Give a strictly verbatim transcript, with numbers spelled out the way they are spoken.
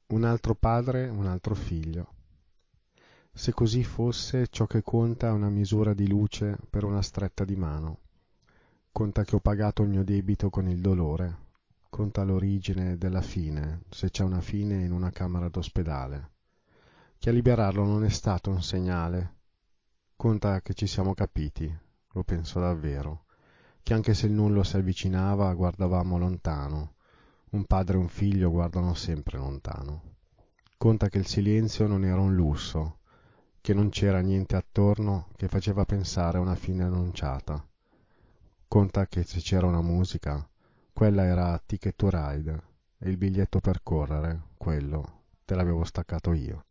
Un altro padre, un altro figlio. Se così fosse, ciò che conta è una misura di luce per una stretta di mano. Conta che ho pagato il mio debito con il dolore. Conta l'origine della fine, se c'è una fine in una camera d'ospedale. Che a liberarlo non è stato un segnale. Conta che ci siamo capiti, lo penso davvero. Che anche se il nullo si avvicinava, guardavamo lontano. Un padre e un figlio guardano sempre lontano. Conta che il silenzio non era un lusso, che non c'era niente attorno che faceva pensare a una fine annunciata. Conta che se c'era una musica, quella era Ticket to Ride, e il biglietto per correre, quello, te l'avevo staccato io.